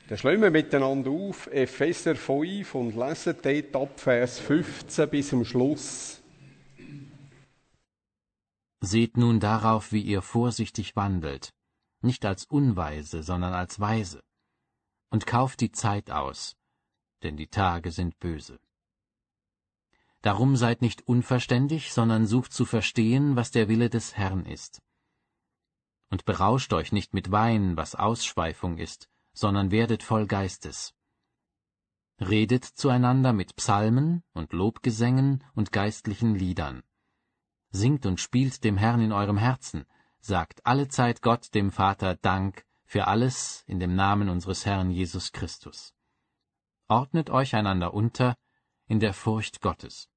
Dann schlagen wir miteinander auf Epheser 5 und lesen dort ab Vers 15 bis zum Schluss. Seht nun darauf, wie ihr vorsichtig wandelt, nicht als Unweise, sondern als Weise, und kauft die Zeit aus, denn die Tage sind böse. Darum seid nicht unverständig, sondern sucht zu verstehen, was der Wille des Herrn ist. Und berauscht euch nicht mit Wein, was Ausschweifung ist, sondern werdet voll Geistes. Redet zueinander mit Psalmen und Lobgesängen und geistlichen Liedern. Singt und spielt dem Herrn in eurem Herzen, sagt allezeit Gott, dem Vater, Dank für alles in dem Namen unseres Herrn Jesus Christus. Ordnet euch einander unter in der Furcht Gottes.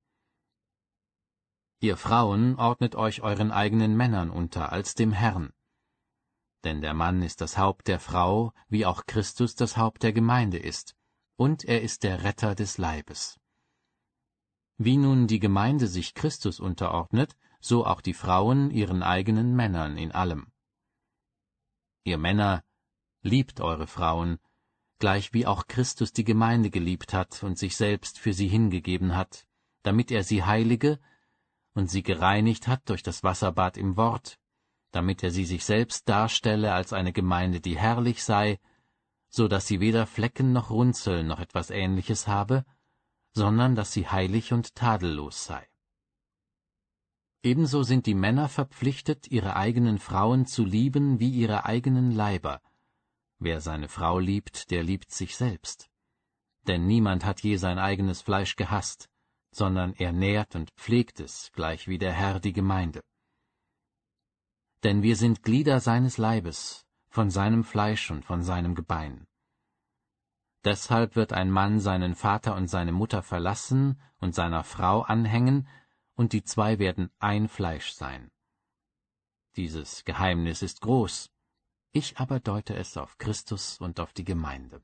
Ihr Frauen ordnet euch euren eigenen Männern unter als dem Herrn. Denn der Mann ist das Haupt der Frau, wie auch Christus das Haupt der Gemeinde ist, und er ist der Retter des Leibes. Wie nun die Gemeinde sich Christus unterordnet, so auch die Frauen ihren eigenen Männern in allem. Ihr Männer, liebt eure Frauen, gleich wie auch Christus die Gemeinde geliebt hat und sich selbst für sie hingegeben hat, damit er sie heilige und sie gereinigt hat durch das Wasserbad im Wort, damit er sie sich selbst darstelle als eine Gemeinde, die herrlich sei, so dass sie weder Flecken noch Runzeln noch etwas Ähnliches habe, sondern dass sie heilig und tadellos sei. Ebenso sind die Männer verpflichtet, ihre eigenen Frauen zu lieben wie ihre eigenen Leiber. Wer seine Frau liebt, der liebt sich selbst. Denn niemand hat je sein eigenes Fleisch gehasst, sondern er nährt und pflegt es, gleich wie der Herr die Gemeinde. Denn wir sind Glieder seines Leibes, von seinem Fleisch und von seinem Gebein. Deshalb wird ein Mann seinen Vater und seine Mutter verlassen und seiner Frau anhängen, und die zwei werden ein Fleisch sein. Dieses Geheimnis ist groß, ich aber deute es auf Christus und auf die Gemeinde.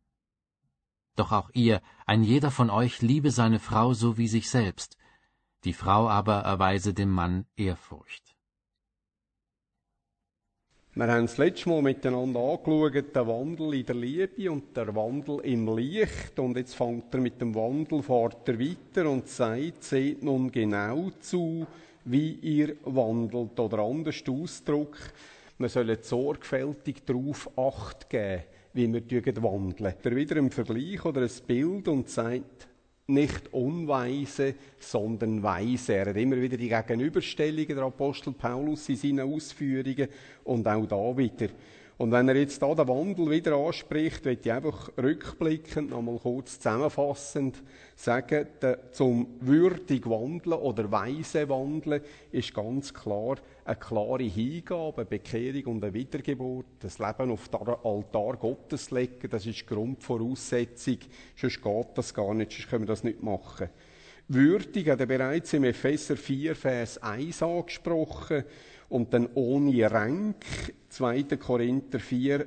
Doch auch ihr, ein jeder von euch, liebe seine Frau so wie sich selbst, die Frau aber erweise dem Mann Ehrfurcht. Wir haben das letzte Mal miteinander angeschaut, den Wandel in der Liebe und der Wandel im Licht. Und jetzt fängt er mit dem Wandel, fährt er weiter und sagt, seht nun genau zu, wie ihr wandelt. Oder anders Ausdruck, wir sollen sorgfältig darauf Acht geben, wie wir wandeln. Er wieder im Vergleich oder ein Bild und sagt, nicht unweise, sondern weise. Er hat immer wieder die Gegenüberstellungen der Apostel Paulus in seinen Ausführungen und auch da wieder. Und wenn er jetzt da den Wandel wieder anspricht, möchte ich einfach rückblickend nochmal kurz zusammenfassend sagen, zum würdig wandeln oder weise wandeln ist ganz klar eine klare Hingabe, eine Bekehrung und eine Wiedergeburt. Das Leben auf den Altar Gottes legen, das ist die Grundvoraussetzung. Sonst geht das gar nicht, sonst können wir das nicht machen. Würdig hat er bereits im Epheser 4, Vers 1 angesprochen. Und dann ohne Ränk, 2. Korinther 4,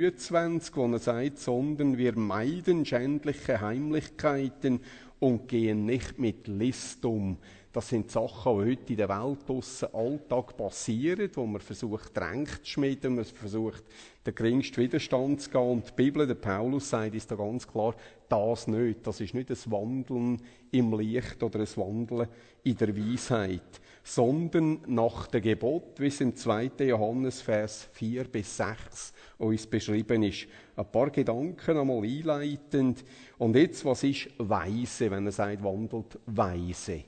23, wo er sagt, sondern wir meiden schändliche Heimlichkeiten und gehen nicht mit List um. Das sind Sachen, die heute in der Welt draussen Alltag passieren, wo man versucht, Ränke zu schmieden, man versucht, den geringsten Widerstand zu gehen. Und die Bibel, der Paulus sagt uns da ganz klar, das nicht. Das ist nicht ein Wandeln im Licht oder ein Wandeln in der Weisheit, sondern nach dem Gebot, wie es im 2. Johannes, Vers 4 bis 6 uns beschrieben ist. Ein paar Gedanken einmal einleitend. Und jetzt, was ist weise, wenn er sagt, wandelt weise?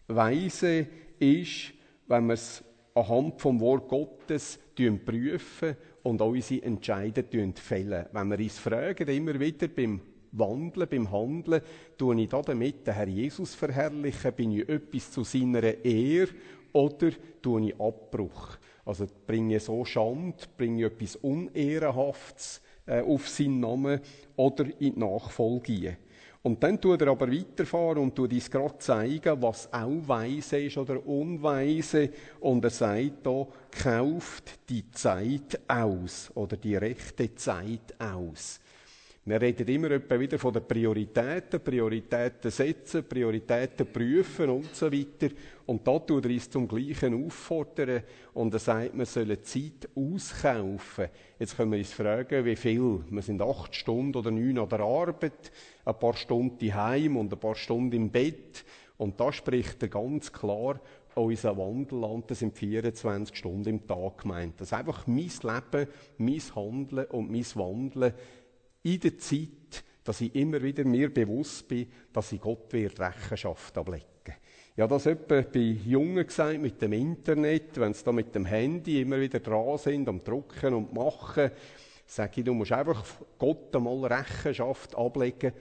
Weise ist, wenn wir es anhand vom Wort Gottes prüfen und unsere Entscheidungen fällen. Wenn wir uns fragen, immer wieder beim Wandeln, beim Handeln, tue ich damit den Herr Jesus verherrlichen, bin ich etwas zu seiner Ehre oder tue ich Abbruch? Also bringe ich so Schande, bringe ich etwas Unehrenhaftes auf seinen Namen oder in die Nachfolge gehen. Und dann tut er aber weiterfahren und tut uns gerade zeigen, was auch weise ist oder unweise. Und er sagt da, kauft die Zeit aus oder die rechte Zeit aus. Wir reden immer etwa wieder von den Prioritäten setzen, Prioritäten prüfen und so weiter. Und da tut er uns zum Gleichen auffordern und er sagt, wir sollen Zeit auskaufen. Jetzt können wir uns fragen, wie viel. Wir sind 8 Stunden oder 9 an der Arbeit, ein paar Stunden heim und ein paar Stunden im Bett. Und da spricht er ganz klar unser Wandel an, das sind 24 Stunden im Tag gemeint. Das ist einfach mein Leben, mein Handeln und mein Wandeln in der Zeit, dass ich immer wieder mir bewusst bin, dass ich Gott Rechenschaft ablegen. Ja, das etwa bei Jungen gesagt mit dem Internet, wenn sie da mit dem Handy immer wieder dran sind, am Drucken und Machen, sage ich, du musst einfach Gott einmal Rechenschaft ablegen,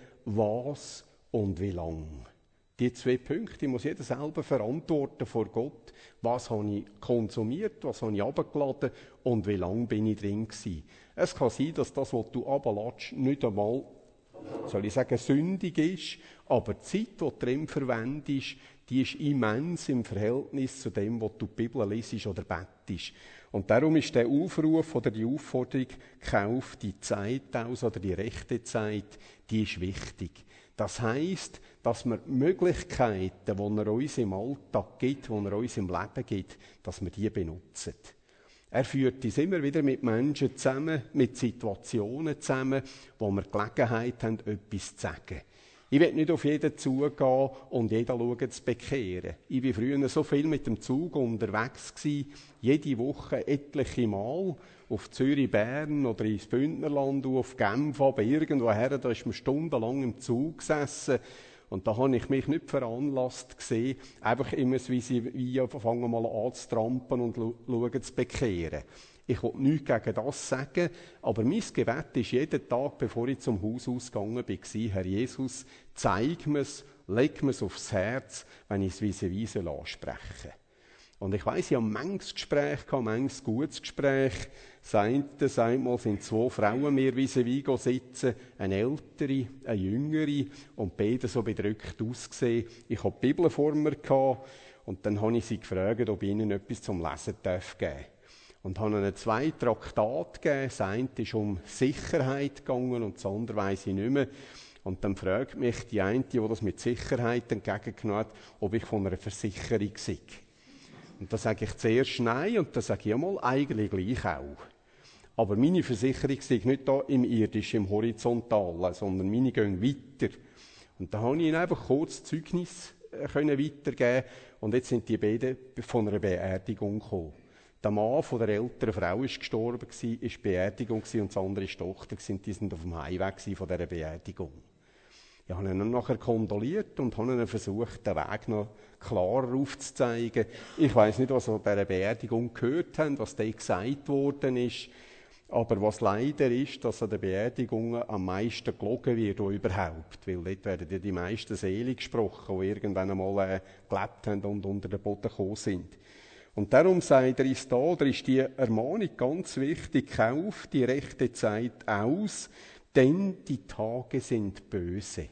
was und wie lang. Die 2 Punkte muss jeder selber verantworten vor Gott. Was habe ich konsumiert, was habe ich runtergeladen und wie lange bin ich drin gewesen. Es kann sein, dass das, was du runterlässt, nicht einmal, soll ich sagen, sündig ist, aber die Zeit, die du drin verwendest, die ist immens im Verhältnis zu dem, was du die Bibel liest oder bettest. Und darum ist der Aufruf oder die Aufforderung, kauf die Zeit aus oder die rechte Zeit, die ist wichtig. Das heisst, dass wir die Möglichkeiten, die er uns im Alltag gibt, die er uns im Leben gibt, dass wir die benutzen. Er führt uns immer wieder mit Menschen zusammen, mit Situationen zusammen, wo wir Gelegenheit haben, etwas zu sagen. Ich will nicht auf jeden zugehen und jeden schauen zu bekehren. Ich war früher so viel mit dem Zug unterwegs gewesen, jede Woche etliche Mal, auf Zürich, Bern oder ins Bündnerland, auf Genf, aber irgendwoher, da ist man stundenlang im Zug gesessen. Und da habe ich mich nicht veranlasst gesehen, einfach immer wie fangen mal an zu trampen und schauen zu bekehren. Ich will nichts gegen das sagen, aber mein Gebet ist jeden Tag, bevor ich zum Haus ausgegangen bin, Herr Jesus, zeig mir's, leg mir's aufs Herz, wenn ich es vis-à-vis anspreche. Und ich weiss, ich habe manches Gespräch gehabt, manches gutes Gespräch. Das eine, einmal sind 2 Frauen mir vis-à-vis sitzen, eine ältere, eine jüngere, und beide so bedrückt ausgesehen. Ich hatte die Bibel vor mir gehabt, und dann habe ich sie gefragt, ob ich ihnen etwas zum Lesen geben darf. Und habe ihnen 2 Traktate gegeben. Das eine ist um Sicherheit gegangen und das andere weiss ich nicht mehr. Und dann fragt mich die eine, die das mit Sicherheit entgegengenommen hat, ob ich von einer Versicherung sei. Und da sage ich zuerst nein und dann sage ich einmal eigentlich gleich auch. Aber meine Versicherung sei nicht da im Irdischen, im Horizontalen, sondern meine gehen weiter. Und da habe ich ihnen einfach kurz Zeugnis weitergeben und jetzt sind die beiden von einer Beerdigung gekommen. Der Mann von der älteren Frau ist gestorben, war Beerdigung und das andere ist die Tochter, die sind auf dem Heimweg von dieser Beerdigung. Ich habe ihnen nachher kondoliert und habe ihnen versucht, den Weg noch klarer aufzuzeigen. Ich weiss nicht, was sie an dieser Beerdigung gehört haben, was da gesagt worden ist. Aber was leider ist, dass an den Beerdigungen am meisten gelogen wird, überhaupt. Weil dort werden ja die meisten Seelen gesprochen, die irgendwann einmal gelebt haben und unter den Boden gekommen sind. Und darum sagt er uns da, oder ist die Ermahnung ganz wichtig, kauf die rechte Zeit aus, denn die Tage sind böse.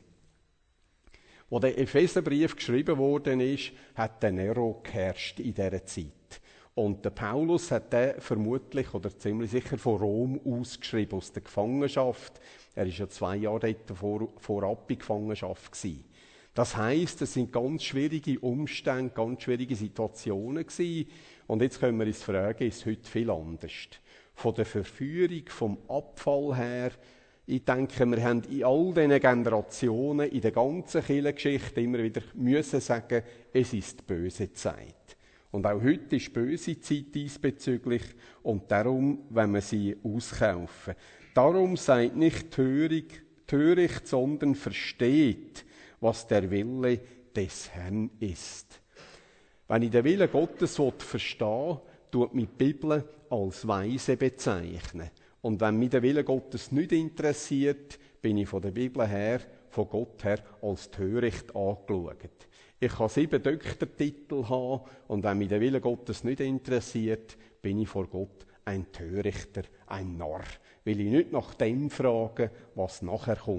Wo der Epheserbrief geschrieben worden ist, hat der Nero geherrscht in dieser Zeit. Und der Paulus hat den vermutlich oder ziemlich sicher von Rom ausgeschrieben, aus der Gefangenschaft. Er war ja 2 Jahre dort vorab in Gefangenschaft gewesen. Das heisst, es sind ganz schwierige Umstände, ganz schwierige Situationen gewesen. Und jetzt können wir uns fragen, ist es heute viel anders? Von der Verführung, vom Abfall her, ich denke, wir haben in all diesen Generationen, in der ganzen Kirchengeschichte immer wieder müssen sagen, es ist böse Zeit. Und auch heute ist böse Zeit diesbezüglich und darum, wenn wir sie auskaufen. Darum seid nicht töricht, sondern versteht, was der Wille des Herrn ist. Wenn ich den Willen Gottes verstehen will, tut mich die Bibel als weise bezeichnen. Und wenn mich der Wille Gottes nicht interessiert, bin ich von der Bibel her, von Gott her, als töricht angeschaut. Ich kann 7 Doktortitel haben und wenn mich der Wille Gottes nicht interessiert, bin ich vor Gott ein Törichter, ein Narr. Weil ich nicht nach dem frage, was nachher kommt,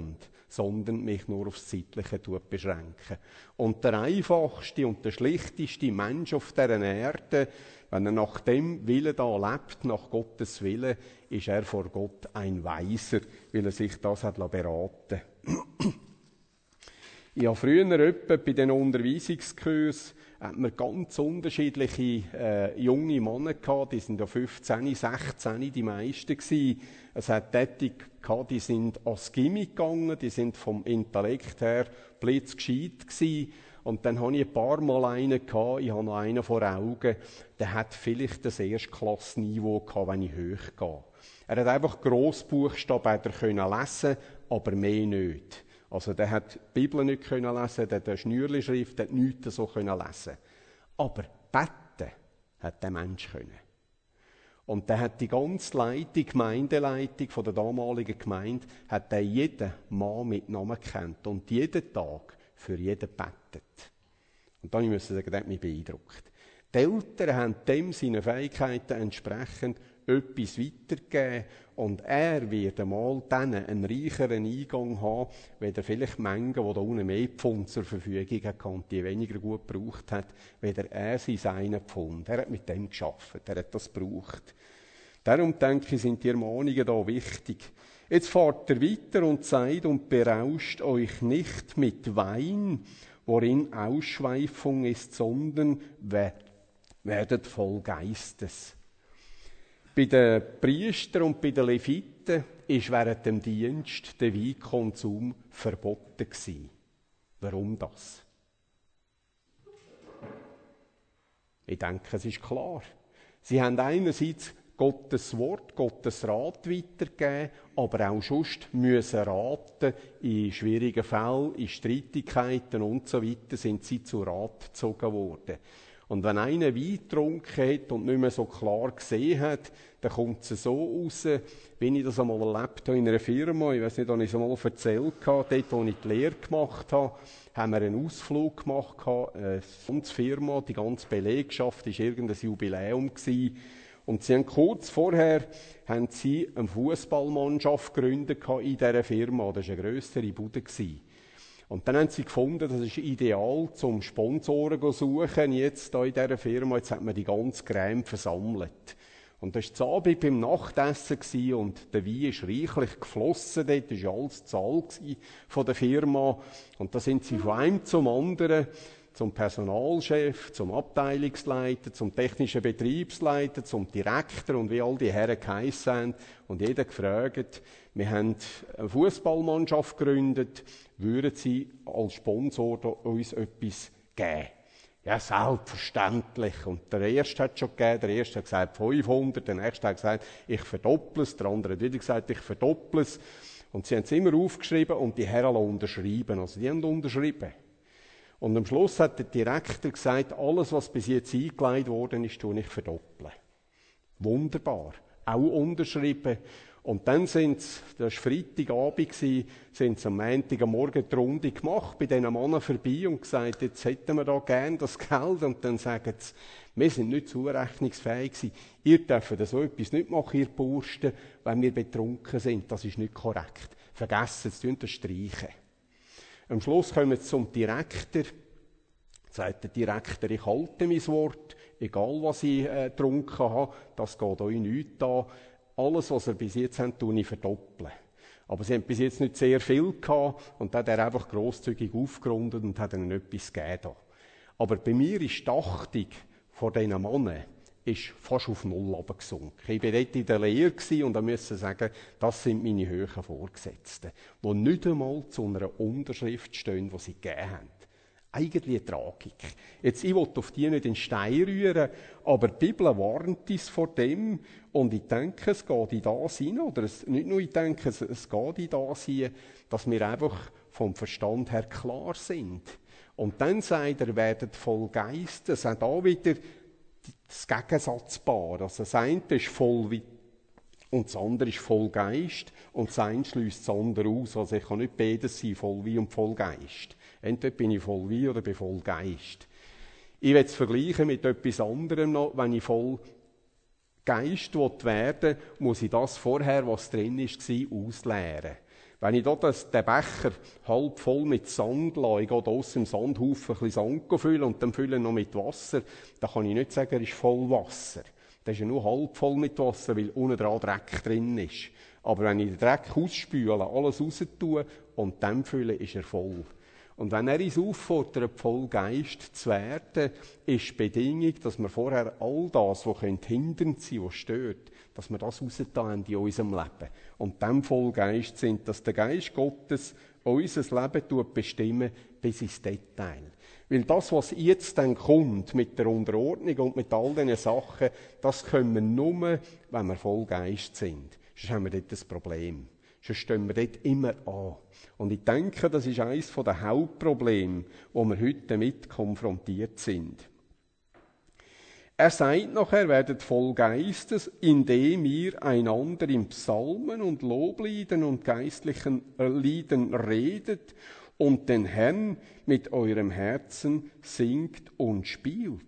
sondern mich nur aufs Zeitliche beschränken. Und der einfachste und der schlichteste Mensch auf dieser Erde, wenn er nach dem Willen da lebt, nach Gottes Willen, ist er vor Gott ein Weiser, weil er sich das hat beraten lassen. Ich habe früher etwa bei den Unterweisungskursen hat man ganz unterschiedliche junge Männer gehabt, die sind ja 15, 16, die meisten gewesen. Es hat solche gehabt, die sind ans Gymi gegangen, die sind vom Intellekt her blitzgescheit gewesen. Und dann hatte ich ein paar Mal einen gehabt, ich habe noch einen vor Augen, der hat vielleicht das Erstklassniveau gehabt, wenn ich hoch gehe. Er hat einfach Grossbuchstaben können lesen, aber mehr nicht. Also der hat die Bibel nicht können lesen, der hat eine Schnürli-Schrift, der hat nichts so können lesen. Aber beten hat der Mensch können. Und der hat die ganze Leitung, Gemeindeleitung von der damaligen Gemeinde, hat der jeden Mann mit Namen gekannt und jeden Tag für jeden betet. Und dann muss ich sagen, das hat mich beeindruckt. Die Eltern haben dem seinen Fähigkeiten entsprechend etwas weitergegeben und er wird einmal denen einen reicheren Eingang haben, weder vielleicht Mengen, die da unten mehr Pfund zur Verfügung hatte und die weniger gut gebraucht hat, weder er seinen Pfund. Er hat mit dem gearbeitet, er hat das gebraucht. Darum denke ich, sind die Ermahnungen da wichtig. Jetzt fahrt er weiter und sagt, und berauscht euch nicht mit Wein, worin Ausschweifung ist, sondern werdet voll Geistes. Bei den Priestern und bei den Leviten ist während dem Dienst der Weinkonsum verboten gewesen. Warum das? Ich denke, es ist klar. Sie haben einerseits Gottes Wort, Gottes Rat weitergegeben, aber auch sonst müssen raten, in schwierigen Fällen, in Streitigkeiten und so weiter, sind sie zu Rat gezogen worden. Und wenn einer Wein getrunken hat und nicht mehr so klar gesehen hat, dann kommt es so raus, wie ich das einmal erlebt habe in einer Firma. Ich weiß nicht, ob ich es einmal erzählt habe. Dort, wo ich die Lehre gemacht habe, haben wir einen Ausflug gemacht. Die ganze Firma, die ganze Belegschaft, war irgendein Jubiläum gewesen. Und sie haben kurz vorher eine Fußballmannschaft gegründet in dieser Firma. Das war eine grössere Bude gewesen. Und dann haben sie gefunden, das ist ideal zum Sponsoren zu suchen, jetzt hier in dieser Firma. Jetzt hat man die ganze Creme versammelt. Und das war das Abend beim Nachtessen gewesen, und der Wein ist reichlich geflossen dort. Das war alles Zahl von der Firma. Und da sind sie von einem zum anderen, zum Personalchef, zum Abteilungsleiter, zum technischen Betriebsleiter, zum Direktor und wie all die Herren geheissen haben. Und jeder gefragt, wir haben eine Fußballmannschaft gegründet, würden Sie als Sponsor uns etwas geben? Ja, selbstverständlich. Und der Erste hat schon gegeben, der Erste hat gesagt 500, der Nächste hat gesagt, ich verdopple es, der andere hat wieder gesagt, ich verdopple es. Und sie haben es immer aufgeschrieben und die Herren unterschrieben. Also die haben unterschrieben. Und am Schluss hat der Direktor gesagt, alles, was bis jetzt eingeleitet worden ist, tue ich verdoppeln. Wunderbar. Auch unterschrieben. Und dann sind sie, das war Freitagabend, sind sie am Montagmorgen die Runde gemacht, bei diesen Männern vorbei und gesagt, jetzt hätten wir da gerne das Geld. Und dann sagen sie, wir sind nicht zurechnungsfähig gewesen. Ihr dürft so etwas nicht machen, ihr Bursten, wenn wir betrunken sind. Das ist nicht korrekt. Vergessen Sie, das streichen. Am Schluss kommen sie zum Direktor. Sagt der Direktor, ich halte mein Wort, egal was ich getrunken habe, das geht euch nichts an. Alles, was ihr bis jetzt habt, tue ich verdoppeln. Aber sie haben bis jetzt nicht sehr viel gehabt und dann hat er einfach grosszügig aufgerundet und hat ihnen etwas gegeben. Aber bei mir ist die Achtung vor diesen Männern ist fast auf Null runtergesunken. Ich war dort in der Lehre und da musste sagen, das sind meine höheren Vorgesetzten, die nicht einmal zu einer Unterschrift stehen, die sie gegeben haben. Eigentlich eine Tragik. Jetzt, ich will auf die nicht in den Stein rühren, aber die Bibel warnt uns vor dem und ich denke, es geht in das hinein, oder nicht nur ich denke, es geht in das hinein, dass wir einfach vom Verstand her klar sind. Und dann sagt er, werdet voll Geistes. Es hat auch wieder das Gegensatzpaar. Also das eine ist voll Wein und das andere ist voll Geist und das eine schließt das andere aus. Also ich kann nicht beides sein, voll Wein und voll Geist. Entweder bin ich voll Wein oder bin voll Geist. Ich will es vergleichen mit etwas anderem noch. Wenn ich voll Geist werden will, muss ich das vorher, was drin war, ausleeren. Wenn ich hier den Becher halb voll mit Sand lasse, ich gehe aus im Sandhaufen ein bisschen Sand füllen und dann fülle noch mit Wasser, dann kann ich nicht sagen, er ist voll Wasser. Das ist ja nur halb voll mit Wasser, weil unten dran Dreck drin ist. Aber wenn ich den Dreck ausspüle, alles raus tue und dann fülle, ist er voll. Und wenn er uns auffordert, voll Geist zu werden, ist die Bedingung, dass wir vorher all das, was hindernd sein könnte, was stört, dass wir das rausgetan haben in unserem Leben. Und dann voll Geist sind, dass der Geist Gottes unser Leben bestimmen bis ins Detail. Weil das, was jetzt dann kommt, mit der Unterordnung und mit all diesen Sachen, das können wir nur, wenn wir voll Geist sind. Sonst haben wir dort ein Problem. Sonst stehen wir dort immer an. Und ich denke, das ist eines der Hauptprobleme, wo wir heute damit konfrontiert sind. Er sagt nachher, werdet voll Geistes, indem ihr einander in Psalmen und Lobliedern und geistlichen Liedern redet und den Herrn mit eurem Herzen singt und spielt.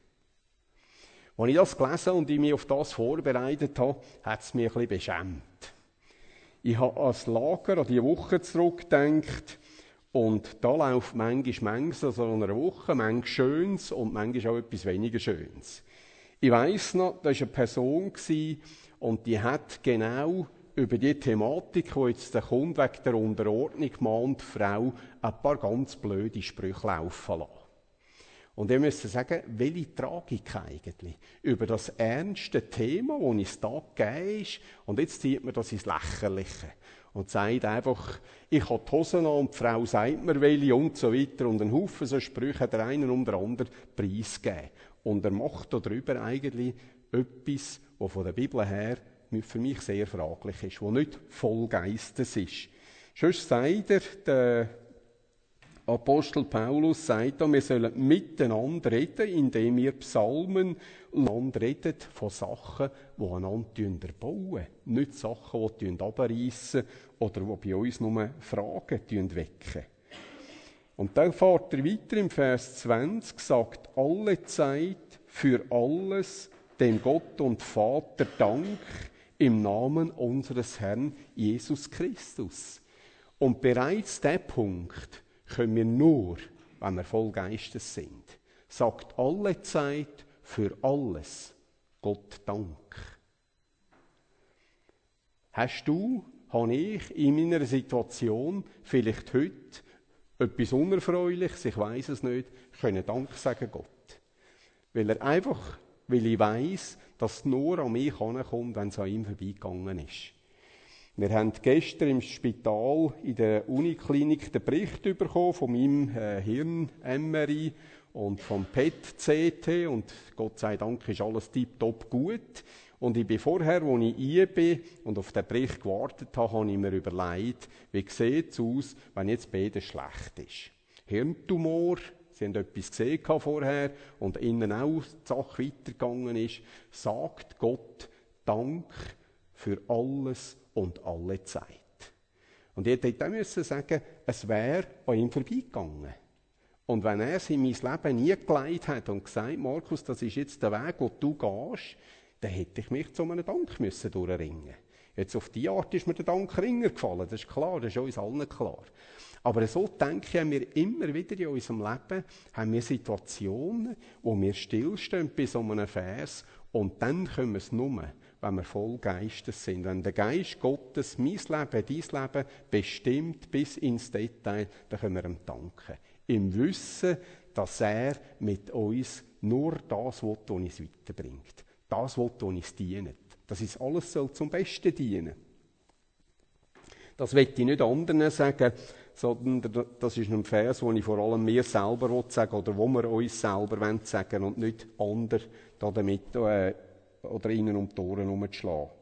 Als ich das gelesen und ich mich auf das vorbereitet habe, hat es mich ein bisschen beschämt. Ich habe an das Lager, an die Woche zurückgedacht und da läuft manchmal so eine Woche, manchmal Schönes und manchmal auch etwas weniger Schönes. Ich weiss noch, da war eine Person und die hat genau über die Thematik, die jetzt kommt, wegen der Unterordnung, Mann und Frau, ein paar ganz blöde Sprüche laufen lassen. Und ich muss sagen, welche Tragik eigentlich über das ernste Thema, das uns da gegeben ist, und jetzt zieht man das ins Lächerliche und sagt einfach, ich habe die Hosen an und die Frau sagt mir welche und so weiter und ein Haufen so Sprüche hat der eine um den anderen preisgegeben. Und er macht darüber eigentlich etwas, was von der Bibel her für mich sehr fraglich ist, was nicht voll Geistes ist. Sonst sagt er, der Apostel Paulus sagt da, wir sollen miteinander reden, indem wir Psalmen miteinander reden von Sachen, die einander erbauen. Nicht Sachen, die abreißen oder die bei uns nur Fragen wecken. Und dann fährt er weiter im Vers 20, sagt, alle Zeit für alles dem Gott und Vater Dank im Namen unseres Herrn Jesus Christus. Und bereits der Punkt können wir nur, wenn wir voll Geistes sind. Sagt alle Zeit für alles Gott Dank. Hast du, habe ich in meiner Situation vielleicht heute etwas Unerfreuliches, ich weiss es nicht, können Dank sagen Gott. Weil ich weiss, dass es nur an mich herankommt, wenn es an ihm vorbeigegangen ist. Wir haben gestern im Spital in der Uniklinik den Bericht bekommen von meinem Hirn-MRI und vom PET-CT und Gott sei Dank ist alles tipptopp gut. Und ich bin vorher, als ich hier bin und auf den Bericht gewartet habe, habe ich mir überlegt, wie sieht es aus, wenn jetzt beides schlecht ist. Hirntumor, Sie haben etwas gesehen vorher und innen auch die Sache weitergegangen ist, sagt Gott Dank für alles und alle Zeit. Und ich hätte dann sagen, es wäre an ihm vorbeigegangen. Und wenn er es in mein Leben nie geleitet hat und gesagt, Markus, das ist jetzt der Weg, den du gehst, dann hätte ich mich zu einem Dank durchringen müssen. Jetzt auf die Art ist mir der Dankringer gefallen, das ist klar, das ist uns allen klar. Aber so denke ich, haben wir immer wieder in unserem Leben haben wir Situationen, wo wir stillstehen bei so einem Vers und dann können wir es nur, wenn wir voll Geistes sind. Wenn der Geist Gottes mein Leben, dein Leben bestimmt bis ins Detail, dann können wir ihm danken. Im Wissen, dass er mit uns nur das will, was uns weiterbringt. Das will, was uns dient. Das ist alles soll zum Besten dienen. Das will ich nicht anderen sagen, sondern das ist ein Vers, den ich vor allem mir selber sagen will, oder wo wir uns selber sagen wollen und nicht anderen damit oder ihnen um die Ohren herumzuschlagen.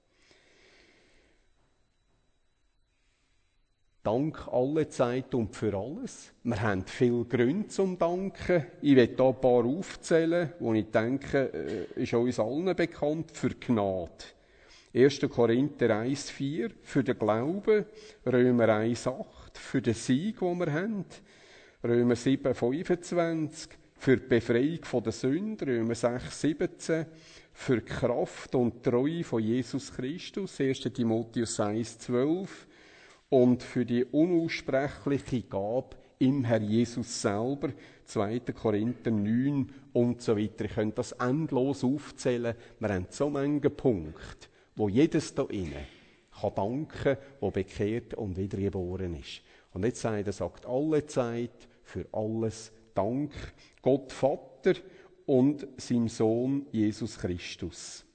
Dank alle Zeit und für alles. Wir haben viele Gründe zum Danken. Ich werde hier ein paar aufzählen, die ich denke, ist uns allen bekannt, für Gnade. 1. Korinther 1,4 für den Glauben, Römer 1,8 für den Sieg, den wir haben, Römer 7,25 für die Befreiung von der Sünde, Römer 6,17 für die Kraft und Treue von Jesus Christus, 1. Timotheus 1,12 und für die unaussprechliche Gabe im Herr Jesus selber, 2. Korinther 9 und so weiter. Ich könnte das endlos aufzählen. Wir haben so viele Punkte, wo jedes da innen kann danken, wo bekehrt und wiedergeboren ist. Und jetzt sagt alle Zeit für alles Dank Gott Vater und seinem Sohn Jesus Christus.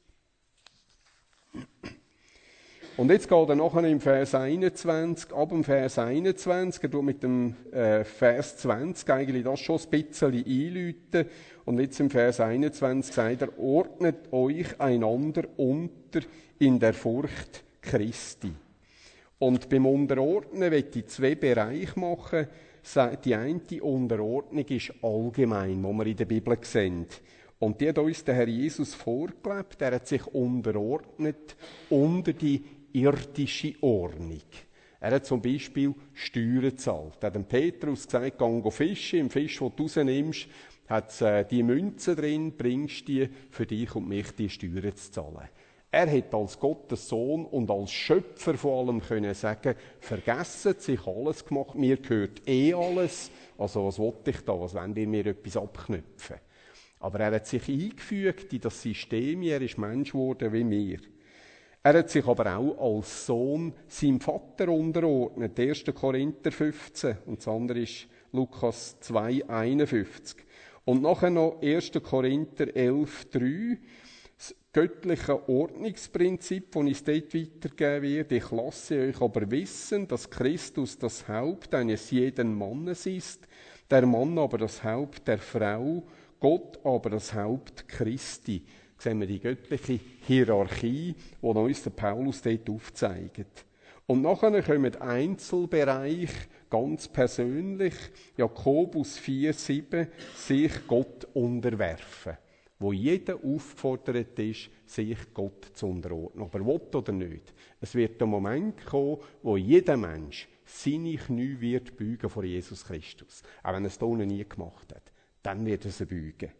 Und jetzt geht er nachher im Vers 21, ab dem Vers 21, er tut mit dem Vers 20 eigentlich das schon ein bisschen einläuten. Und jetzt im Vers 21 sagt er, ordnet euch einander unter in der Furcht Christi. Und beim Unterordnen möchte ich 2 Bereiche machen. Die eine Unterordnung ist allgemein, wo wir in der Bibel sehen. Und die hat uns der Herr Jesus vorgelebt. Er hat sich unterordnet unter die irdische Ordnung. Er hat zum Beispiel Steuern gezahlt. Er hat dem Petrus gesagt, geh fischen. Im Fisch, den du rausnimmst, hat es die Münzen drin, bringst die für dich und mich die Steuern zu zahlen. Er hätte als Gottes Sohn und als Schöpfer vor allem können sagen, vergessen, sich alles gemacht, mir gehört alles. Also was wollte ich da, was wollen die mir etwas abknüpfen? Aber er hat sich eingefügt in das System, er ist Mensch geworden wie wir. Er hat sich aber auch als Sohn seinem Vater unterordnet, 1. Korinther 15 und das andere ist Lukas 2, 51. Und nachher noch 1. Korinther 11, 3, das göttliche Ordnungsprinzip, das uns dort weitergegeben wird. Ich lasse euch aber wissen, dass Christus das Haupt eines jeden Mannes ist, der Mann aber das Haupt der Frau, Gott aber das Haupt Christi. Da sehen wir die göttliche Hierarchie, die uns der Paulus dort aufzeigt. Und nachher kommen Einzelbereich, ganz persönlich, Jakobus 4, 7, sich Gott unterwerfen. Wo jeder aufgefordert ist, sich Gott zu unterordnen. Ob er will oder nicht. Es wird der Moment kommen, wo jeder Mensch seine Knie wird beugen vor Jesus Christus. Auch wenn er es da nie gemacht hat. Dann wird er sie beugen.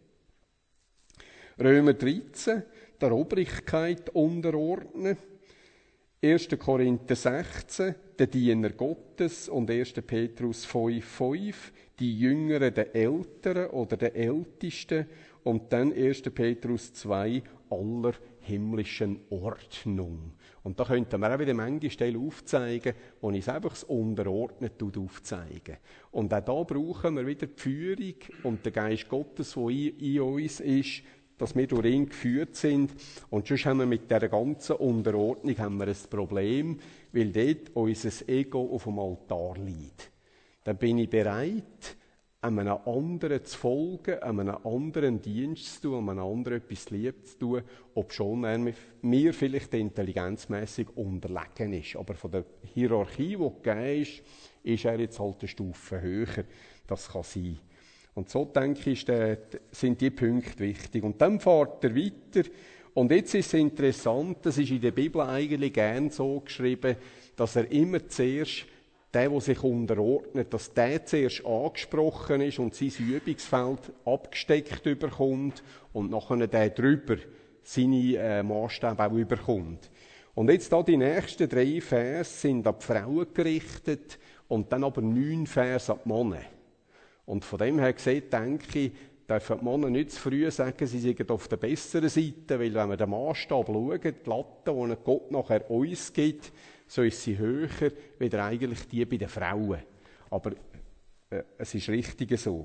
Römer 13, der Obrigkeit unterordnen. 1. Korinther 16, der Diener Gottes und 1. Petrus 5, 5, die Jüngeren der Älteren oder der Ältesten und dann 1. Petrus 2, aller himmlischen Ordnung. Und da könnten wir auch wieder manche Stellen aufzeigen, wo uns einfach das Unterordnet aufzeigen. Und auch da brauchen wir wieder die Führung und den Geist Gottes, der in uns ist, dass wir durch ihn geführt sind. Und sonst haben wir mit dieser ganzen Unterordnung ein Problem, weil dort unser Ego auf dem Altar liegt. Dann bin ich bereit, einem anderen zu folgen, einem anderen Dienst zu tun, einem anderen etwas lieb zu tun, obschon er mir vielleicht intelligenzmässig unterlegen ist. Aber von der Hierarchie, die gegeben ist er jetzt halt eine Stufe höher. Das kann sein. Und so, denke ich, sind die Punkte wichtig. Und dann fährt er weiter. Und jetzt ist es interessant, das ist in der Bibel eigentlich gern so geschrieben, dass er immer zuerst der sich unterordnet, dass der zuerst angesprochen ist und sein Übungsfeld abgesteckt überkommt und nachher der drüber seine Maßstäbe auch überkommt. Und jetzt da die nächsten 3 Verse sind an die Frauen gerichtet und dann aber 9 Verse an die Männer. Und von dem her gesehen, denke ich, dürfen die Männer nicht zu früh sagen, sie sind auf der besseren Seite, weil wenn wir den Maßstab schauen, die Latte, die Gott nachher uns gibt, so ist sie höher, wie eigentlich die bei den Frauen. Aber es ist richtig so.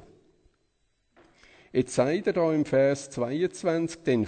Jetzt sagt er da im Vers 22, die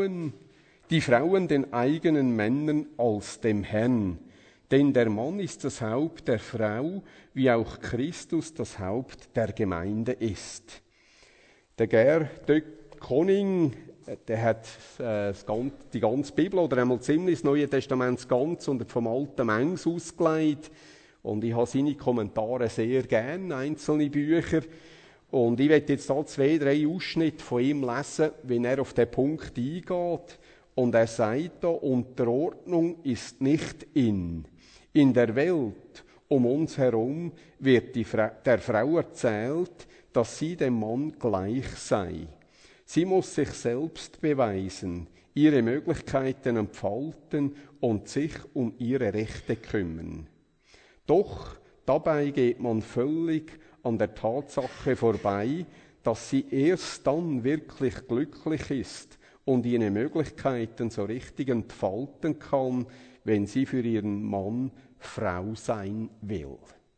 Frauen den eigenen Männern als dem Herrn. Denn der Mann ist das Haupt der Frau, wie auch Christus das Haupt der Gemeinde ist. Der Gerd Koning, der hat die ganze Bibel oder einmal ziemlich das Neue Testament ganz und vom Alten Mangs ausgelegt. Und ich habe seine Kommentare sehr gern, einzelne Bücher. Und ich werde jetzt da 2, 3 Ausschnitte von ihm lesen, wie er auf den Punkt eingeht. Und er sagt da, Unterordnung ist nicht in. In der Welt um uns herum wird der Frau erzählt, dass sie dem Mann gleich sei. Sie muss sich selbst beweisen, ihre Möglichkeiten entfalten und sich um ihre Rechte kümmern. Doch dabei geht man völlig an der Tatsache vorbei, dass sie erst dann wirklich glücklich ist und ihre Möglichkeiten so richtig entfalten kann, wenn sie für ihren Mann Frau sein will.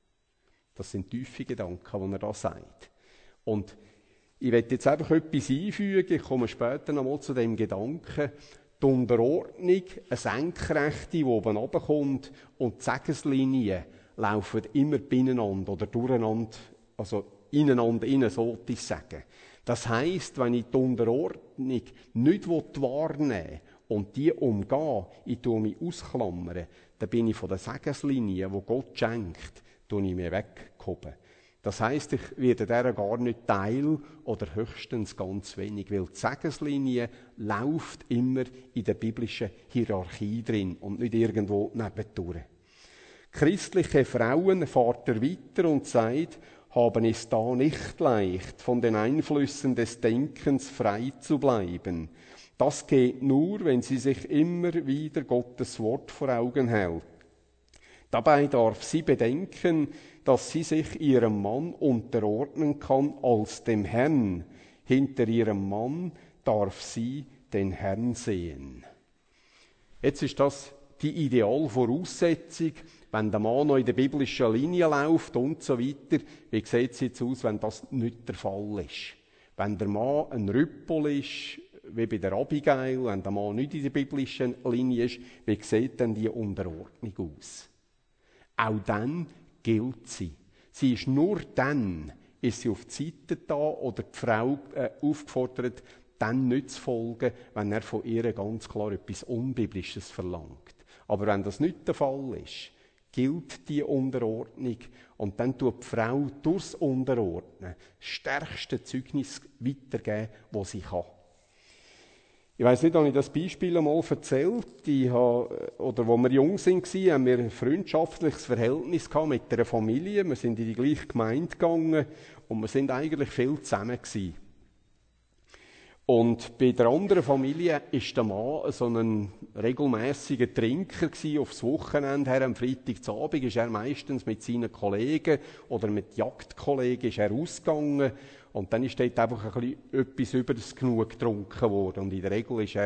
Das sind tiefe Gedanken, die er da sagt. Und ich werde jetzt einfach etwas einfügen, ich komme später noch mal zu dem Gedanken. Die Unterordnung, eine Senkrechte, die oben runterkommt, und die Segenslinien laufen immer beieinander oder durcheinander, also ineinander rein, sollte ich sagen. Das heisst, wenn ich die Unterordnung nicht wahrnehmen will und die umgehe, ich tue mich ausklammern, dann bin ich von der Segenslinie, die Gott schenkt, mich weggehoben. Das heisst, ich werde dieser gar nicht Teil oder höchstens ganz wenig, weil die Segenslinie läuft immer in der biblischen Hierarchie drin und nicht irgendwo nebendurch. Christliche Frauen fährt er weiter und sagt, haben es da nicht leicht, von den Einflüssen des Denkens frei zu bleiben. Das geht nur, wenn sie sich immer wieder Gottes Wort vor Augen hält. Dabei darf sie bedenken, dass sie sich ihrem Mann unterordnen kann als dem Herrn. Hinter ihrem Mann darf sie den Herrn sehen. Jetzt ist das die Idealvoraussetzung, wenn der Mann noch in der biblischen Linie läuft und so weiter. Wie sieht es jetzt aus, wenn das nicht der Fall ist? Wenn der Mann ein Rüppel ist, wie bei der Abigail, wenn der Mann nicht in der biblischen Linie ist, wie sieht denn die Unterordnung aus? Auch dann gilt sie. Sie ist nur dann, ist sie auf die Seite da oder die Frau aufgefordert, dann nicht zu folgen, wenn er von ihr ganz klar etwas Unbiblisches verlangt. Aber wenn das nicht der Fall ist, gilt die Unterordnung und dann tut die Frau durchs Unterordnen das stärkste Zeugnis weitergeben, das sie kann. Ich weiss nicht, ob ich das Beispiel einmal erzählt habe, oder wo wir jung waren, haben wir ein freundschaftliches Verhältnis gehabt mit einer Familie. Wir sind in die gleiche Gemeinde gegangen und wir sind eigentlich viel zusammen gewesen. Und bei der anderen Familie war der Mann so ein regelmässiger Trinker gewesen. Aufs Wochenende her, am Freitagabend, ist er meistens mit seinen Kollegen oder mit Jagdkollegen ist er ausgegangen. Und dann ist dort einfach ein bisschen etwas über das Genug getrunken worden. Und in der Regel ist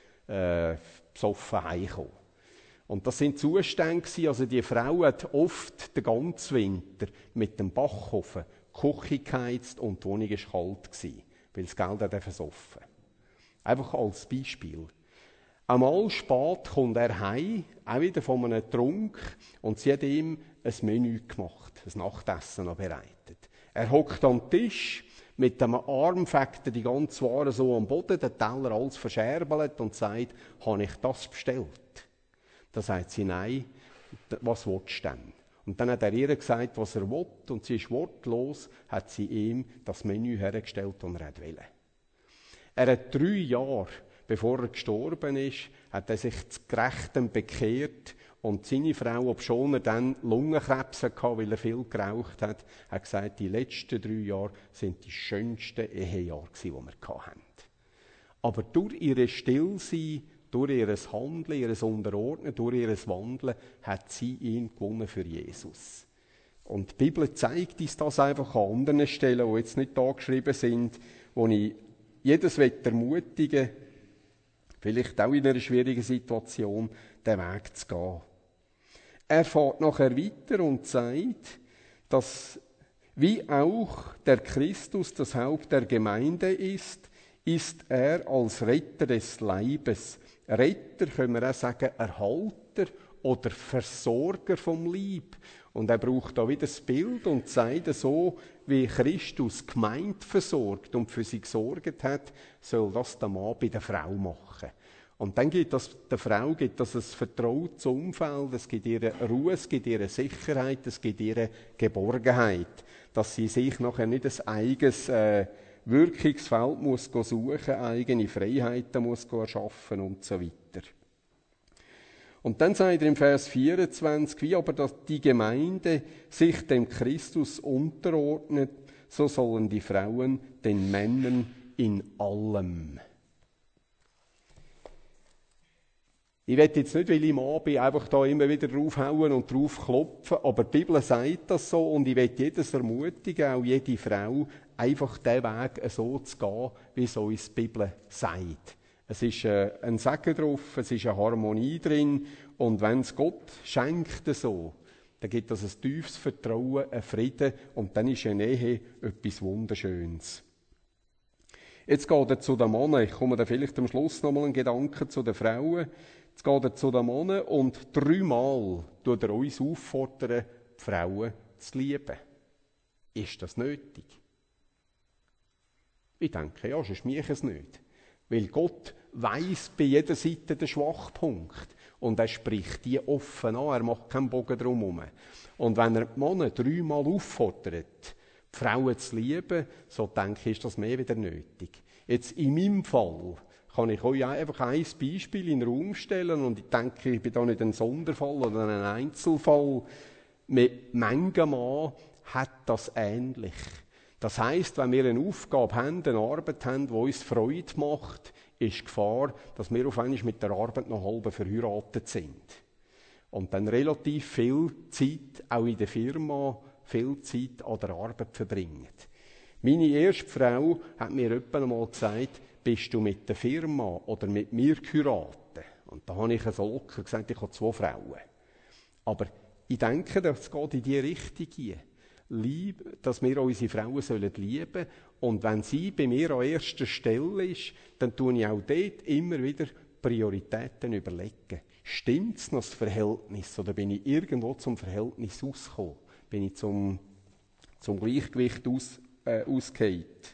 er besoffen heimgekommen. Und das sind Zustände gewesen. Also die Frau hat oft den ganzen Winter mit dem Backofen die Küche geheizt und die Wohnung war kalt gewesen, weil das Geld hat er versoffen. Einfach als Beispiel. Einmal spät kommt er heim, auch wieder von einem Trunk, und sie hat ihm ein Menü gemacht, ein Nachtessen noch bereitet. Er hockt am Tisch, mit dem Arm fängt er die ganze Ware so am Boden, den Teller alles verscherbelt und sagt, habe ich das bestellt? Da sagt sie, nein, was willst du denn? Und dann hat er ihr gesagt, was er will, und sie ist wortlos, hat sie ihm das Menü hergestellt, das er wollte. Er hat 3 Jahre, bevor er gestorben ist, hat er sich zu Gerechtem bekehrt. Und seine Frau, obschon er dann Lungenkrebs hatte, weil er viel geraucht hat, hat gesagt, die letzten 3 Jahre sind die schönsten Ehejahre, die wir hatten. Aber durch ihr Stillsein, durch ihr Handeln, ihr Unterordnen, durch ihr Wandeln, hat sie ihn gewonnen für Jesus. Und die Bibel zeigt uns das einfach an anderen Stellen, die jetzt nicht da geschrieben sind, wo ich jedes ermutigen, vielleicht auch in einer schwierigen Situation, den Weg zu gehen. Er fährt nachher weiter und sagt, dass wie auch der Christus das Haupt der Gemeinde ist, ist er als Retter des Leibes. Retter können wir auch sagen, Erhalter oder Versorger vom Leib. Und er braucht da wieder das Bild und sagt so, wie Christus Gemeinde versorgt und für sie gesorgt hat, soll das der Mann bei der Frau machen. Und dann gibt das der Frau ein vertrautes Umfeld, es gibt ihr Ruhe, es gibt ihr Sicherheit, es gibt ihr Geborgenheit, dass sie sich nachher nicht ein eigenes Wirkungsfeld muss suchen, eigene Freiheiten muss erschaffen und so weiter. Und dann sagt er im Vers 24, wie aber dass die Gemeinde sich dem Christus unterordnet, so sollen die Frauen den Männern in allem. Ich will jetzt nicht, weil ich Mann bin, einfach da immer wieder draufhauen und drauf klopfen, aber die Bibel sagt das so und ich will jedes ermutigen, auch jede Frau, einfach den Weg so zu gehen, wie es uns die Bibel sagt. Es ist ein Segen drauf, es ist eine Harmonie drin und wenn es Gott schenkt so, dann gibt es ein tiefes Vertrauen, einen Frieden und dann ist eine Ehe etwas Wunderschönes. Jetzt geht er zu den Männern. Ich komme dann vielleicht am Schluss nochmal einen Gedanken zu den Frauen. Jetzt geht er zu den Männern und 3-mal tut er uns auffordern, die Frauen zu lieben. Ist das nötig? Ich denke, ja, sonst mache ich es nicht. Weil Gott weiss bei jeder Seite den Schwachpunkt. Und er spricht die offen an, er macht keinen Bogen drumherum. Und wenn er die Männer 3-mal auffordert, die Frauen zu lieben, so denke ich, ist das mehr wieder nötig. Jetzt in meinem Fall kann ich euch einfach ein Beispiel in den Raum stellen und ich denke, ich bin da nicht ein Sonderfall oder ein Einzelfall. Mit manchem Mann hat das ähnlich. Das heisst, wenn wir eine Aufgabe haben, eine Arbeit haben, die uns Freude macht, ist die Gefahr, dass wir auf einmal mit der Arbeit noch halb verheiratet sind. Und dann relativ viel Zeit, auch in der Firma, viel Zeit an der Arbeit verbringen. Meine erste Frau hat mir etwa einmal gesagt, bist du mit der Firma oder mit mir geheiratet? Und da habe ich so locker gesagt, ich habe 2 Frauen. Aber ich denke, das geht in die Richtung hier. Dass wir unsere Frauen lieben sollen. Und wenn sie bei mir an erster Stelle ist, dann tue ich auch dort immer wieder Prioritäten überlegen. Stimmt es noch das Verhältnis? Oder bin ich irgendwo zum Verhältnis ausgekommen? Bin ich zum Gleichgewicht ausgehend?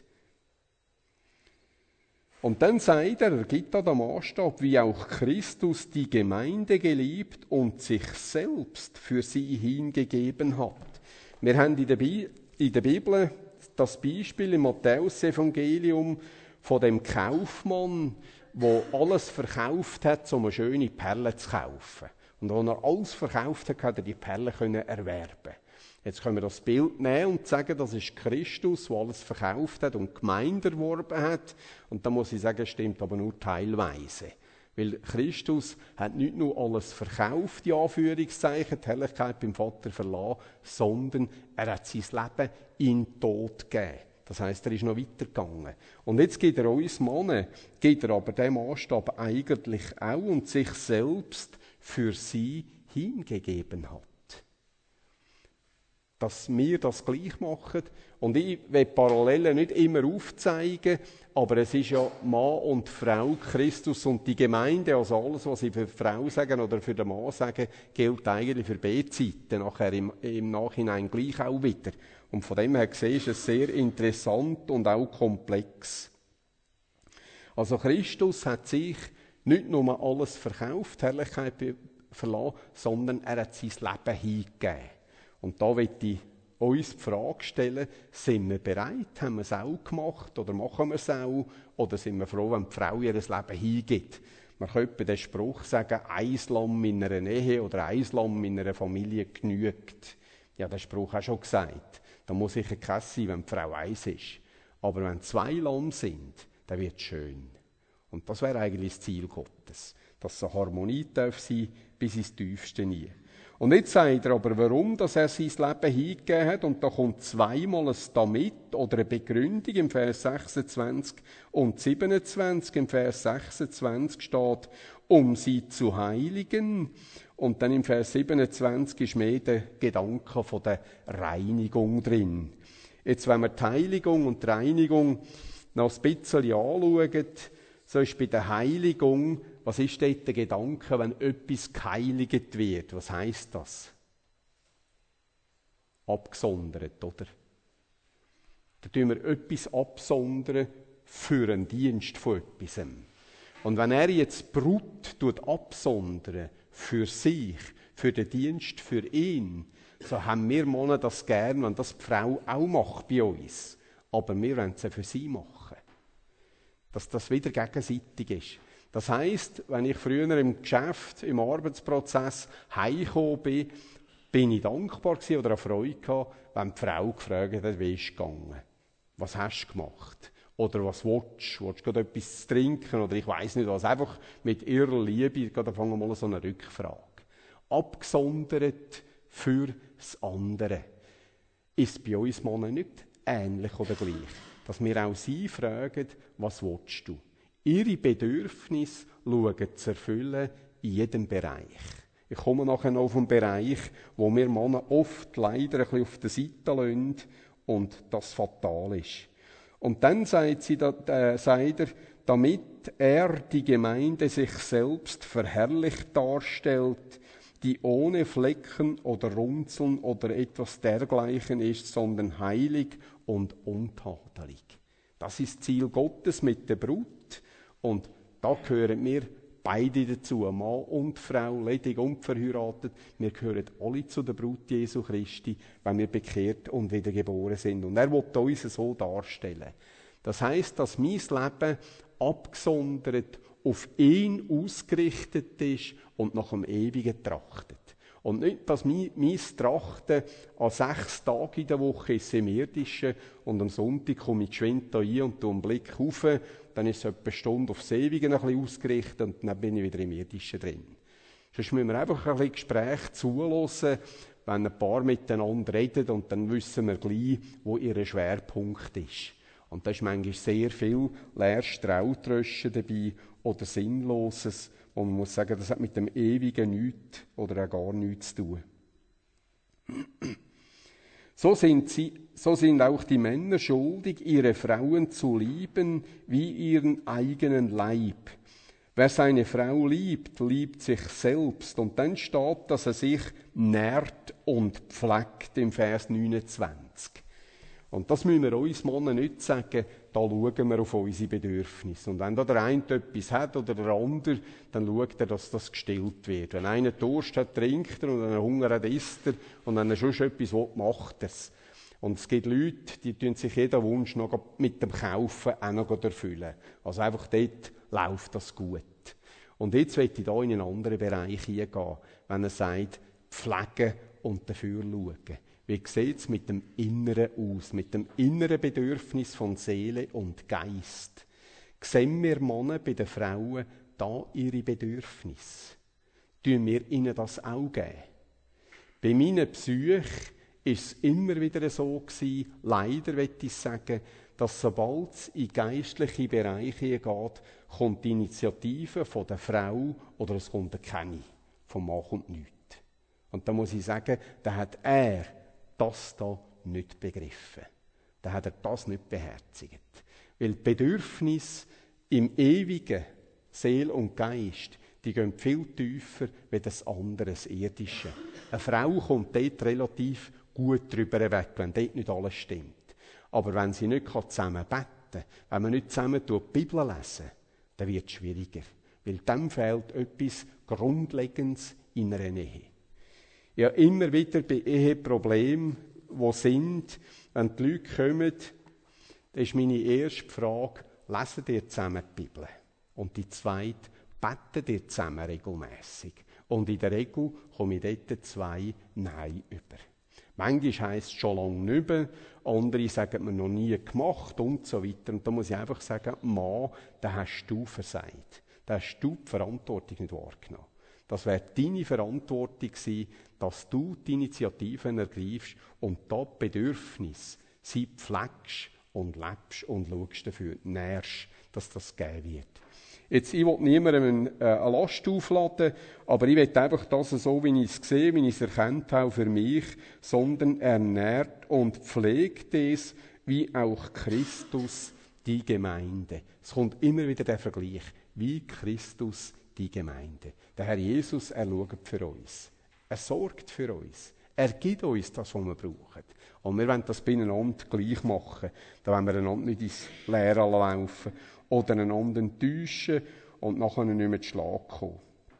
Und dann sagt er gibt da den Maßstab, wie auch Christus die Gemeinde geliebt und sich selbst für sie hingegeben hat. Wir haben in der Bibel das Beispiel im Matthäus-Evangelium von dem Kaufmann, der alles verkauft hat, um eine schöne Perle zu kaufen. Und als er alles verkauft hat, konnte er die Perle erwerben. Jetzt können wir das Bild nehmen und sagen, das ist Christus, der alles verkauft hat und Gemeinde erworben hat. Und da muss ich sagen, stimmt aber nur teilweise. Weil Christus hat nicht nur alles verkauft, in Anführungszeichen, die Herrlichkeit beim Vater verlassen, sondern er hat sein Leben in den Tod gegeben. Das heisst, er ist noch weitergegangen. Und jetzt gibt er uns Männer, gibt er aber den Maßstab eigentlich auch und sich selbst für sie hingegeben hat. Dass wir das gleich machen. Und ich will Parallelen nicht immer aufzeigen, aber es ist ja Mann und Frau, Christus und die Gemeinde, also alles, was ich für die Frau sagen oder für den Mann sagen, gilt eigentlich für beide Seiten nachher im Nachhinein gleich auch wieder. Und von dem her gesehen ist es sehr interessant und auch komplex. Also Christus hat sich nicht nur alles verkauft, Herrlichkeit verlassen, sondern er hat sein Leben hingegeben. Und da möchte ich uns die Frage stellen, sind wir bereit, haben wir es auch gemacht oder machen wir es auch, oder sind wir froh, wenn die Frau ihr Leben hingibt? Man könnte den Spruch sagen, ein Lamm in einer Ehe oder ein Lamm in einer Familie genügt. Ja, der Spruch auch schon gesagt. Da muss sicher kein sein, wenn die Frau eins ist. Aber wenn 2 Lamm sind, dann wird es schön. Und das wäre eigentlich das Ziel Gottes, dass so Harmonie darf sein bis ins Tiefste nie. Und jetzt sagt er aber, warum dass er sein Leben hingegeben hat. Und da kommt 2-mal ein Damit oder eine Begründung im Vers 26 und 27. Im Vers 26 steht, um sie zu heiligen. Und dann im Vers 27 ist mehr der Gedanke von der Reinigung drin. Jetzt, wenn wir die Heiligung und die Reinigung noch ein bisschen anschauen, so ist bei der Heiligung, was ist dort der Gedanke, wenn etwas geheiligt wird? Was heisst das? Abgesondert, oder? Da tun wir etwas absondern für einen Dienst von etwas. Und wenn er jetzt die Brut absondern für sich, für den Dienst für ihn, so haben wir Männer das gern, wenn das die Frau auch macht bei uns. Aber wir wollen es für sie machen. Dass das wieder gegenseitig ist. Das heisst, wenn ich früher im Geschäft, im Arbeitsprozess heimgekommen bin, bin ich dankbar gewesen oder eine Freude gehabt, wenn die Frau gefragt hat, wie ist es gegangen? Was hast du gemacht? Oder was willst du? Willst du gerade etwas zu trinken? Oder ich weiss nicht was. Einfach mit ihrer Liebe, gerade fangen wir mal so eine Rückfrage. Abgesondert für das andere. Ist bei uns Männern nicht ähnlich oder gleich? Dass wir auch sie fragen, was willst du? Ihre Bedürfnisse schauen zu erfüllen in jedem Bereich. Ich komme nachher noch auf einen Bereich, wo wir Männer oft leider ein bisschen auf der Seite lassen und das fatal ist. Und dann sagt er, damit er die Gemeinde sich selbst verherrlicht darstellt, die ohne Flecken oder Runzeln oder etwas dergleichen ist, sondern heilig und untadelig. Das ist das Ziel Gottes mit der Brut. Und da gehören wir beide dazu, Mann und Frau, ledig und verheiratet. Wir gehören alle zu der Brut Jesu Christi, wenn wir bekehrt und wiedergeboren sind. Und er will uns so darstellen. Das heisst, dass mein Leben abgesondert auf ihn ausgerichtet ist und nach dem Ewigen trachtet. Und nicht, dass mein Trachten an 6 Tagen in der Woche ist im Irdischen und am Sonntag komme ich geschwind hier ein und einen Blick rauf, dann ist es etwa eine Stunde aufs Ewige ein bisschen ausgerichtet und dann bin ich wieder im Irdischen drin. Sonst müssen wir einfach ein bisschen Gespräch zuhören, wenn ein paar miteinander reden und dann wissen wir gleich, wo ihr Schwerpunkt ist. Und da ist manchmal sehr viel leeres Trautröschen dabei oder Sinnloses. Und man muss sagen, das hat mit dem Ewigen nichts oder auch gar nichts zu tun. So sind auch die Männer schuldig, ihre Frauen zu lieben wie ihren eigenen Leib. Wer seine Frau liebt, liebt sich selbst. Und dann steht, dass er sich nährt und pflegt im Vers 29. Und das müssen wir uns Männer nicht sagen, da schauen wir auf unsere Bedürfnisse. Und wenn da der eine etwas hat oder der andere, dann schaut er, dass das gestillt wird. Wenn einer Durst hat, trinkt er und wenn er Hunger hat, isst er und wenn er schon etwas will, macht er es. Und es gibt Leute, die tun sich jeden Wunsch noch mit dem Kaufen auch noch erfüllen. Also einfach dort läuft das gut. Und jetzt möchte ich hier in einen anderen Bereich hineingehen, wenn er sagt, pflegen und dafür schauen. Wie sieht es mit dem Inneren aus, mit dem inneren Bedürfnis von Seele und Geist? Sehen wir Männer bei den Frauen da ihre Bedürfnisse? Tun wir ihnen das auch geben? Bei meinen Psyche ist es immer wieder so gewesen, leider möchte ich sagen, dass sobald es in geistliche Bereiche geht, kommt die Initiative von der Frau oder es kommt keine. Vom Mann kommt nichts. Und da muss ich sagen, da hat er das da nicht begriffen. Da hat er das nicht beherzigt. Weil die Bedürfnisse im ewigen Seele und Geist, die gehen viel tiefer wie das andere, das Irdische. Eine Frau kommt dort relativ gut drüber weg, wenn dort nicht alles stimmt. Aber wenn sie nicht zusammen beten kann, wenn man nicht zusammen die Bibel lesen, dann wird es schwieriger. Weil dann fehlt etwas Grundlegendes in einer Ehe. Ja, immer wieder bei Eheproblemen, die sind, wenn die Leute kommen, dann ist meine erste Frage, lesen ihr zusammen die Bibel? Und die zweite, beten ihr zusammen regelmässig? Und in der Regel komme ich dort 2 Nein über. Manchmal heisst es schon lange nicht mehr, andere sagen mir noch nie gemacht und so weiter. Und da muss ich einfach sagen, Mann, da hast du versagt. Da hast du die Verantwortung nicht wahrgenommen. Das wäre deine Verantwortung gewesen, dass du die Initiativen ergreifst und dort Bedürfnisse sie pflegst und lebst und schaust dafür, nährst, dass das gegeben wird. Jetzt, ich will niemandem eine Last aufladen, aber ich will einfach das so, wie ich es sehe, wie ich es erkannt habe, für mich, sondern ernährt und pflegt es, wie auch Christus die Gemeinde. Es kommt immer wieder der Vergleich, wie Christus die Gemeinde. Der Herr Jesus, er schaut für uns. Er sorgt für uns. Er gibt uns das, was wir brauchen. Und wir wollen das beieinander gleich machen. Da wollen wir einander nicht ins Leere laufen oder einander enttäuschen und nachher nicht mehr zu Schlag kommen.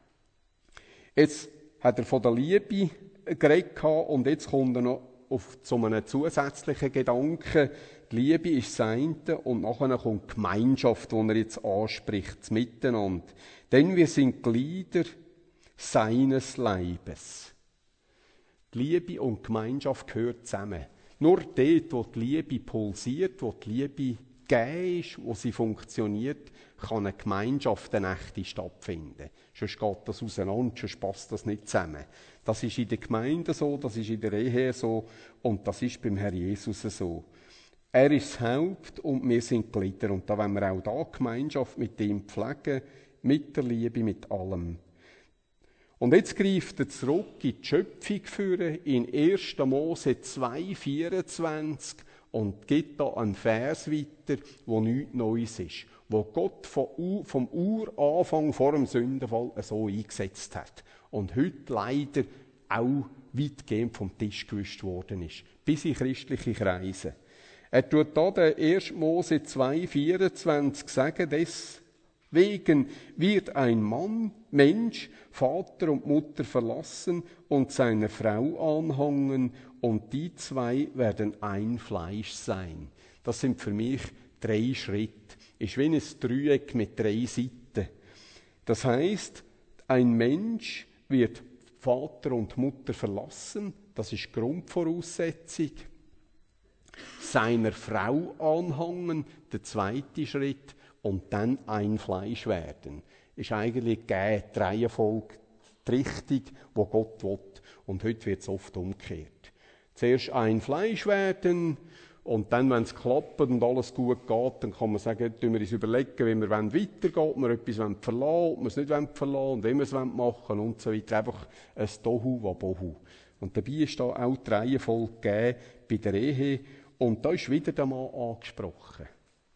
Jetzt hat er von der Liebe geredet und jetzt kommt er noch zu einem zusätzlichen Gedanken. Die Liebe ist das eine und nachher kommt die Gemeinschaft, die er jetzt anspricht, das Miteinander. Denn wir sind Glieder seines Leibes. Die Liebe und die Gemeinschaft gehören zusammen. Nur dort, wo die Liebe pulsiert, wo die Liebe gegeben ist, wo sie funktioniert, kann eine Gemeinschaft, eine echte stattfinden. Sonst geht das auseinander, sonst passt das nicht zusammen. Das ist in der Gemeinde so, das ist in der Ehe so und das ist beim Herrn Jesus so. Er ist das Haupt und wir sind Glieder. Und da wollen wir auch da Gemeinschaft mit ihm pflegen, mit der Liebe, mit allem. Und jetzt greift er zurück in die Schöpfung führen, in 1. Mose 2,24 und gibt da einen Vers weiter, wo nichts Neues ist. Wo Gott vom Uranfang vor dem Sündenfall so eingesetzt hat. Und heute leider auch weitgehend vom Tisch gewischt worden ist. Bis in christliche Kreise. Er tut da den 1. Mose 2,24 sagen, deswegen wird ein Mensch Vater und Mutter verlassen und seiner Frau anhangen und die zwei werden ein Fleisch sein. Das sind für mich 3 Schritte. Ist wie ein Dreieck mit 3 Seiten. Das heisst, ein Mensch wird Vater und Mutter verlassen, das ist die Grundvoraussetzung. Seiner Frau anhangen, der zweite Schritt, und dann ein Fleisch werden. Ist eigentlich die Reihenfolge, die Richtung, die Gott will. Und heute wird es oft umgekehrt. Zuerst ein Fleisch werden, und dann, wenn es klappt und alles gut geht, dann kann man sagen, wir uns überlegen, wie wir weitergehen, ob wir etwas verlassen wollen, ob wir es nicht verlassen wollen, und wie wir es machen wollen und so weiter. Einfach ein Tohu Wabohu. Und dabei ist da auch die Reihenfolge gegeben bei der Ehe. Und da ist wieder der Mann angesprochen.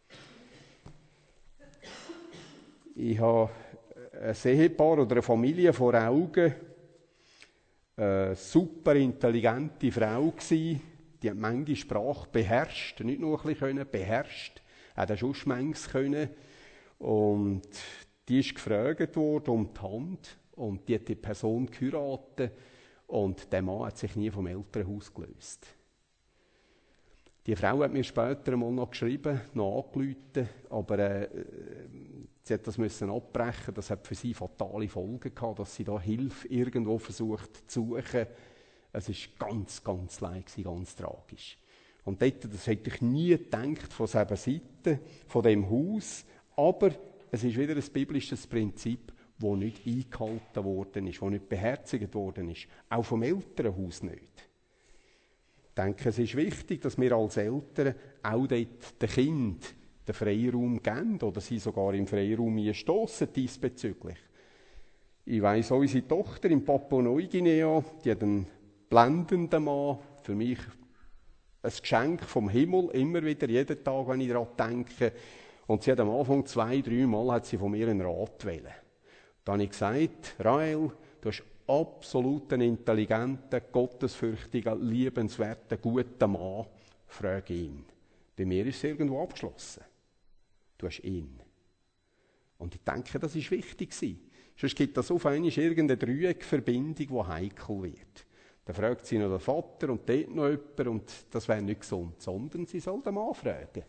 Ich habe ein Ehepaar oder eine Familie vor Augen. Eine super intelligente Frau gsi. Die hat manche Sprache beherrscht. Nicht nur ein bisschen beherrscht. Hat auch schon manches können. Und die ist gefragt worden um die Hand. Und die hat die Person geheiratet. Und der Mann hat sich nie vom Elternhaus gelöst. Die Frau hat mir später einmal noch geschrieben, noch angerufen, aber sie hat das müssen abbrechen. Das hat für sie fatale Folgen gehabt, dass sie da Hilfe irgendwo versucht zu suchen. Es ist ganz, ganz leid, ganz tragisch. Und dort, das hätte ich nie gedacht von dieser Seite, von dem Haus. Aber es ist wieder ein biblisches Prinzip, das nicht eingehalten worden ist, das nicht beherzigt worden ist. Auch vom Elternhaus nicht. Ich denke, es ist wichtig, dass wir als Eltern auch dort den Kindern den Freiraum geben oder sie sogar im Freiraum stossen diesbezüglich. Ich weiss, unsere Tochter in Papua-Neuguinea, die hat einen blendenden Mann, für mich ein Geschenk vom Himmel, immer wieder, jeden Tag, wenn ich daran denke. Und sie hat am Anfang 2-3 Mal hat sie von mir einen Rat wollen. Da habe ich gesagt, Rahel, du hast absolut einen intelligenten, gottesfürchtigen, liebenswerten, guten Mann. Frage ihn. Bei mir ist es irgendwo abgeschlossen. Du hast ihn. Und ich denke, das war wichtig. Sonst gibt es auf einmal irgendeine Dreieckverbindung, die heikel wird. Dann fragt sie noch den Vater und dort noch jemand und das wäre nicht gesund, sondern sie soll den Mann fragen.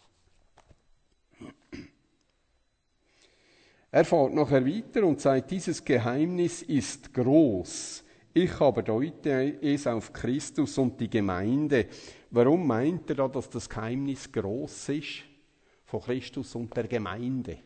Er fährt nachher weiter und sagt, dieses Geheimnis ist groß. Ich aber deute es auf Christus und die Gemeinde. Warum meint er da, dass das Geheimnis groß ist? Von Christus und der Gemeinde.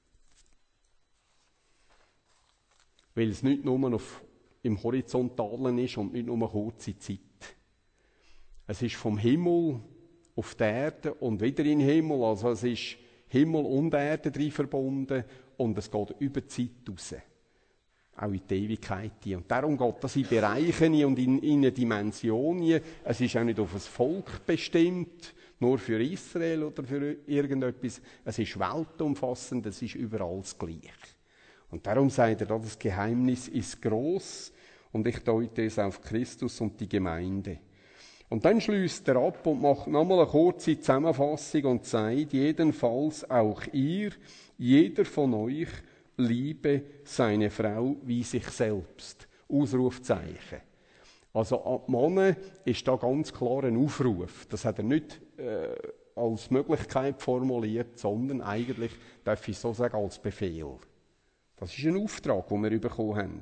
Weil es nicht nur im Horizontalen ist und nicht nur eine kurze Zeit. Es ist vom Himmel auf die Erde und wieder in den Himmel. Also es ist Himmel und Erde drin verbunden und es geht über die Zeit raus. Auch in die Ewigkeit. Und darum geht das in Bereiche und in eine Dimension. Es ist auch nicht auf ein Volk bestimmt, nur für Israel oder für irgendetwas. Es ist weltumfassend, es ist überall das Gleiche. Und darum sagt er, das Geheimnis ist groß und ich deute es auf Christus und die Gemeinde. Und dann schließt er ab und macht nochmal eine kurze Zusammenfassung und sagt, jedenfalls auch ihr, jeder von euch, liebe seine Frau wie sich selbst. Ausrufzeichen. Also an die Männer ist da ganz klar ein Aufruf. Das hat er nicht als Möglichkeit formuliert, sondern eigentlich, darf ich so sagen, als Befehl. Das ist ein Auftrag, den wir bekommen haben.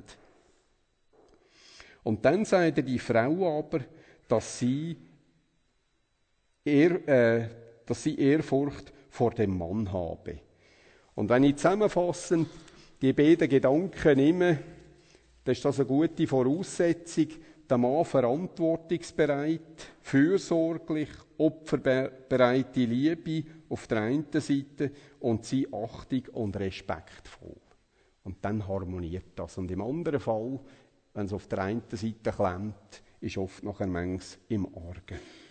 Und dann sagt er die Frau aber, dass sie Ehrfurcht vor dem Mann habe. Und wenn ich zusammenfassend die beiden Gedanken nehme, dann ist das eine gute Voraussetzung, der Mann verantwortungsbereit, fürsorglich, opferbereite Liebe auf der einen Seite und sie Achtung und respektvoll. Und dann harmoniert das. Und im anderen Fall, wenn es auf der einen Seite klemmt, ist oft nachher manches im Argen.